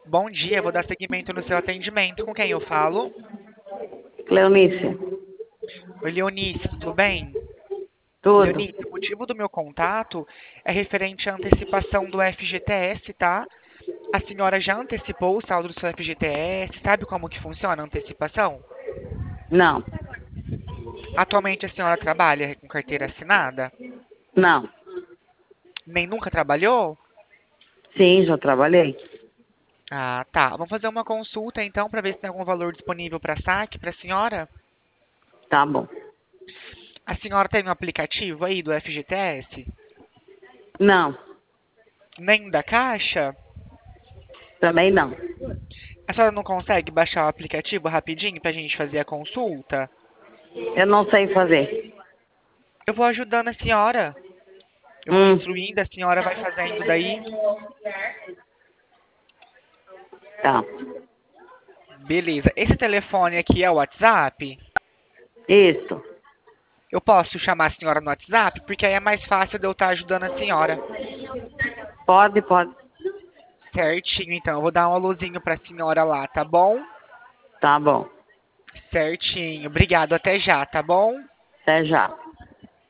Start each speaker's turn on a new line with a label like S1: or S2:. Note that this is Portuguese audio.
S1: Bom dia, vou dar seguimento no seu atendimento. Com quem eu falo?
S2: Cleonice,
S1: Oi, Leonice, tudo bem?
S2: tudo?
S1: Leonice, o motivo do meu contato é referente à antecipação do FGTS, tá? A senhora já antecipou o saldo do seu FGTS? Sabe como que funciona a antecipação?
S2: Não,
S1: Atualmente a senhora trabalha com carteira assinada?
S2: não.
S1: Nem nunca trabalhou?
S2: Sim, já trabalhei.
S1: Ah, tá. Vamos fazer uma consulta então para ver se tem algum valor disponível para saque para a senhora?
S2: Tá bom.
S1: A senhora tem um aplicativo aí do FGTS?
S2: Não,
S1: Nem da Caixa?
S2: também não.
S1: A senhora não consegue baixar o aplicativo rapidinho para a gente fazer a consulta?
S2: Eu não sei fazer.
S1: Eu vou ajudando a senhora. Eu vou
S2: Hum,
S1: instruindo, a senhora vai fazendo daí.
S2: tá.
S1: Beleza. Esse telefone aqui é o WhatsApp?
S2: Isso.
S1: Eu posso chamar a senhora no WhatsApp? Porque aí é mais fácil de eu estar ajudando a senhora.
S2: Pode, pode.
S1: Certinho, então. Eu vou dar um alôzinho para a senhora lá, tá bom?
S2: Tá bom.
S1: Certinho. Obrigado. Até já, tá bom?
S2: Até já.